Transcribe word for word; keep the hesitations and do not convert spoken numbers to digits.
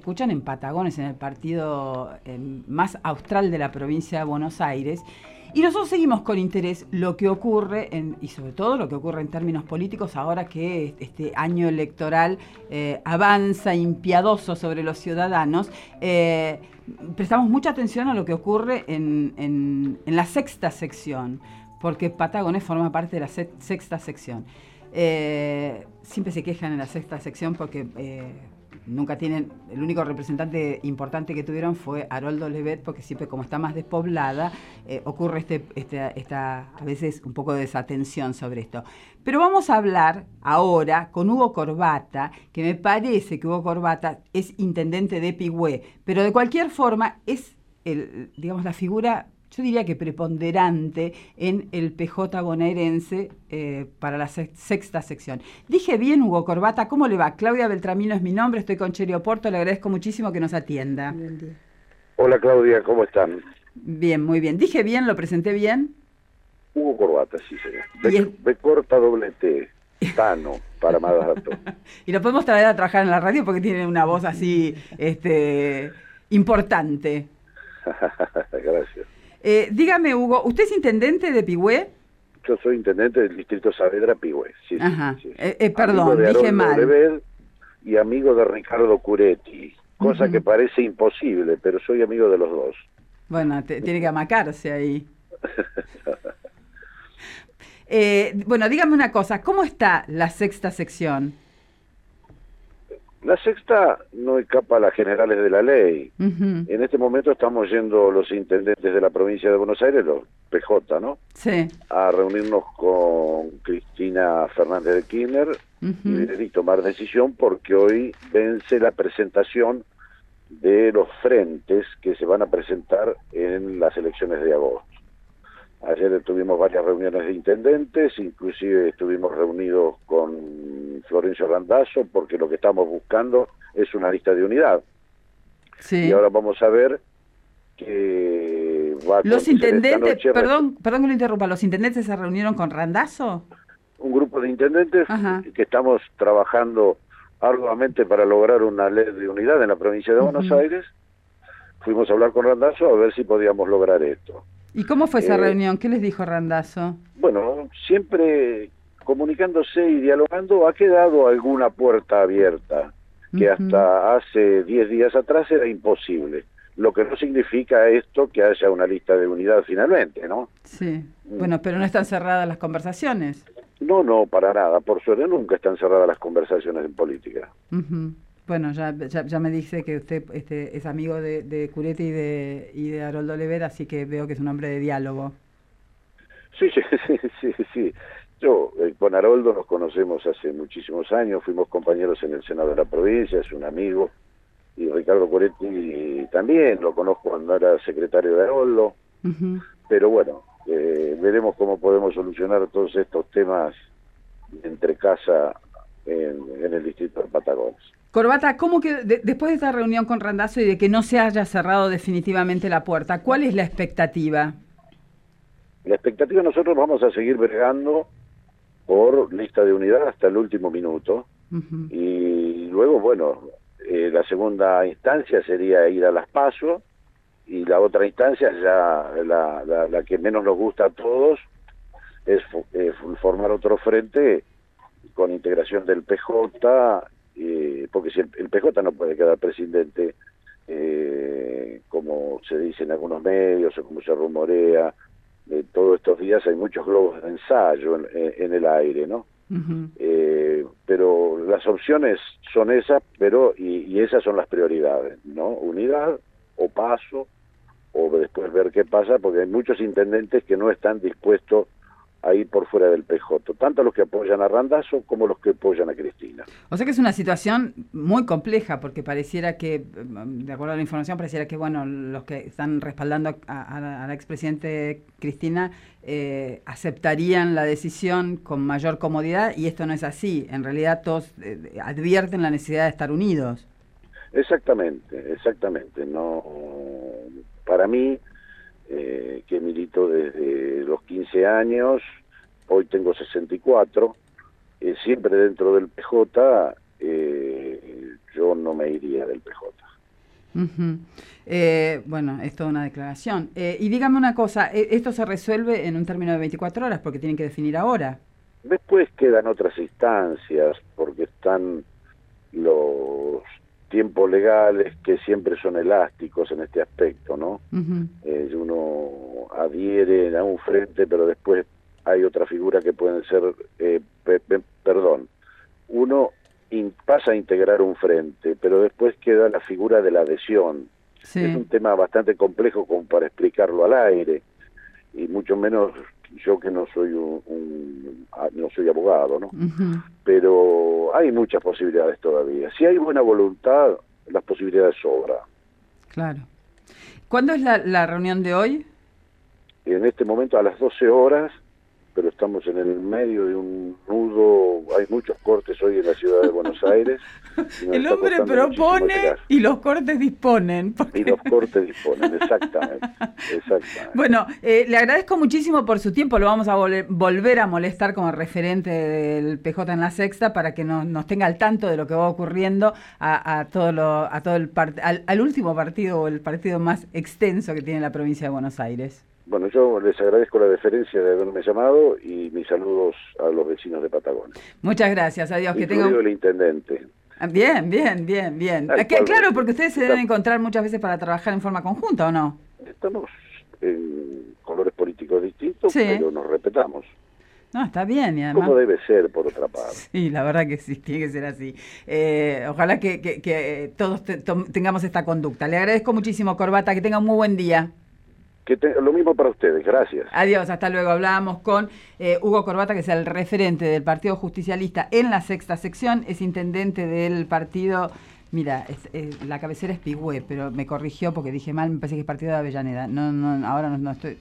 escuchan en Patagones, en el partido eh, más austral de la provincia de Buenos Aires. Y nosotros seguimos con interés lo que ocurre, en, y sobre todo lo que ocurre en términos políticos, ahora que este año electoral eh, avanza impiadoso sobre los ciudadanos. Eh, prestamos mucha atención a lo que ocurre en, en, en la sexta sección, porque Patagones forma parte de la se- sexta sección. Eh, siempre se quejan en la sexta sección porque eh, nunca tienen, el único representante importante que tuvieron fue Haroldo Levet, porque siempre como está más despoblada, eh, ocurre este, este, esta, a veces un poco de desatención sobre esto. Pero vamos a hablar ahora con Hugo Corbata, que me parece que Hugo Corbata es intendente de Pigüé, pero de cualquier forma es, el, digamos, la figura, yo diría que preponderante en el P J bonaerense eh, para la sexta sección. Dije bien, Hugo Corbata, ¿cómo le va? Claudia Beltramino es mi nombre, estoy con Cheri Oporto, le agradezco muchísimo que nos atienda. Hola Claudia, ¿cómo están? Bien, muy bien. ¿Dije bien? ¿Lo presenté bien? Hugo Corbata, sí señor. B, es... B corta doble T, Tano, para más datos. Y lo podemos traer a trabajar en la radio porque tiene una voz así este, importante. Gracias. Eh, dígame, Hugo, ¿usted es intendente de Pigüé? Yo soy intendente del distrito Saavedra, Pigüé. Sí, Ajá. Sí, sí, sí. Eh, eh, perdón, de dije Haroldo mal. Levet y amigo de Ricardo Curetti, cosa uh-huh. que parece imposible, pero soy amigo de los dos. Bueno, te, tiene que amacarse ahí. eh, bueno, dígame una cosa, ¿cómo está la sexta sección? La sexta no escapa a las generales de la ley. Uh-huh. En este momento estamos yendo los intendentes de la provincia de Buenos Aires, los P J, ¿no? Sí. A reunirnos con Cristina Fernández de Kirchner uh-huh. y tomar decisión porque hoy vence la presentación de los frentes que se van a presentar en las elecciones de agosto. Ayer tuvimos varias reuniones de intendentes, inclusive estuvimos reunidos con Florencio Randazzo, porque lo que estamos buscando es una lista de unidad. Sí. Y ahora vamos a ver que va a Los intendentes, esta noche, perdón, perdón que lo interrumpa, ¿los intendentes se reunieron con Randazzo? Un grupo de intendentes Ajá. que estamos trabajando arduamente para lograr una ley de unidad en la provincia de uh-huh. Buenos Aires. Fuimos a hablar con Randazzo a ver si podíamos lograr esto. ¿Y cómo fue esa eh, reunión? ¿Qué les dijo Randazzo? Bueno, siempre comunicándose y dialogando, ha quedado alguna puerta abierta, que uh-huh. hasta hace diez días atrás era imposible. Lo que no significa esto que haya una lista de unidad finalmente, ¿no? Sí, mm. Bueno, pero no están cerradas las conversaciones. No, no, para nada. Por suerte nunca están cerradas las conversaciones en política. Uh-huh. Bueno, ya, ya, ya me dice que usted este, es amigo de, de Curetti y de, y de Haroldo Levet, así que veo que es un hombre de diálogo. Sí, sí, sí, sí, sí. Yo eh, con Haroldo nos conocemos hace muchísimos años, fuimos compañeros en el Senado de la provincia, es un amigo, y Ricardo Curetti también, lo conozco cuando era secretario de Haroldo, uh-huh. pero bueno, eh, veremos cómo podemos solucionar todos estos temas entre casa en, en el distrito de Patagones. Corbata, ¿cómo que de, después de esta reunión con Randazzo y de que no se haya cerrado definitivamente la puerta, cuál es la expectativa? La expectativa, nosotros vamos a seguir bregando por lista de unidad hasta el último minuto uh-huh. y luego, bueno, eh, la segunda instancia sería ir a las PASO y la otra instancia, ya la, la, la que menos nos gusta a todos, es eh, formar otro frente con integración del P J, eh, porque si el, el P J no puede quedar presidente, eh, como se dice en algunos medios o como se rumorea, eh, todos estos días hay muchos globos de ensayo en, en el aire, ¿no? Uh-huh. Eh, pero las opciones son esas, pero y, y esas son las prioridades, ¿no? Unidad o paso, o después ver qué pasa, porque hay muchos intendentes que no están dispuestos a ir por fuera del P J, tanto los que apoyan a Randazzo como los que apoyan a Cristina. O sea que es una situación muy compleja, porque pareciera que, de acuerdo a la información, pareciera que bueno, los que están respaldando a, a, la, a la expresidente Cristina eh, aceptarían la decisión con mayor comodidad, y esto no es así. En realidad todos eh, advierten la necesidad de estar unidos. Exactamente, exactamente. No, para mí, Eh, que milito desde los quince años, hoy tengo sesenta y cuatro, eh, siempre dentro del P J, eh, yo yo no me iría del P J. Uh-huh. eh, bueno, es toda una declaración. Eh, y dígame una cosa, ¿esto se resuelve en un término de veinticuatro horas porque tienen que definir ahora? Después quedan otras instancias, porque están los tiempos legales que siempre son elásticos en este aspecto, ¿no? Uh-huh. eh, uno adhiere a un frente, pero después hay otra figura que pueden ser, eh, pe pe perdón, uno in pasa a integrar un frente, pero después queda la figura de la adhesión. Sí. Es un tema bastante complejo como para explicarlo al aire, y mucho menos yo que no soy un, un no soy abogado, ¿no? Uh-huh. Pero hay muchas posibilidades todavía. Si hay buena voluntad, las posibilidades sobran. Claro. ¿Cuándo es la, la reunión de hoy? En este momento a las doce horas, pero estamos en el medio de un nudo, hay muchos cortes hoy en la ciudad de Buenos Aires. El hombre propone y los cortes disponen. Porque... Y los cortes disponen, exactamente. exactamente. Bueno, eh, le agradezco muchísimo por su tiempo, lo vamos a vol volver a molestar como referente del P J en la Sexta para que nos, nos tenga al tanto de lo que va ocurriendo a, a todo lo, a todo el part al, al último partido o el partido más extenso que tiene la provincia de Buenos Aires. Bueno, yo les agradezco la deferencia de haberme llamado y mis saludos a los vecinos de Patagonia. Muchas gracias, adiós. Que tengan el intendente. Bien, bien, bien, bien. Que, claro, porque ustedes se deben encontrar muchas veces para trabajar en forma conjunta, ¿o no? Estamos en colores políticos distintos, sí, pero nos respetamos. No, está bien. Y además... Como debe ser, por otra parte. Sí, la verdad que sí, tiene que ser así. Eh, ojalá que, que, que todos te, tengamos esta conducta. Le agradezco muchísimo, Corbata, que tenga un muy buen día. Que te, lo mismo para ustedes, gracias. Adiós, hasta luego. Hablábamos con eh, Hugo Corbata, que es el referente del Partido Justicialista en la Sexta Sección, es intendente del partido, mira, es, es, la cabecera es Pigüé, pero me corrigió porque dije mal, me parece que es partido de Avellaneda. No, no, ahora no, no estoy...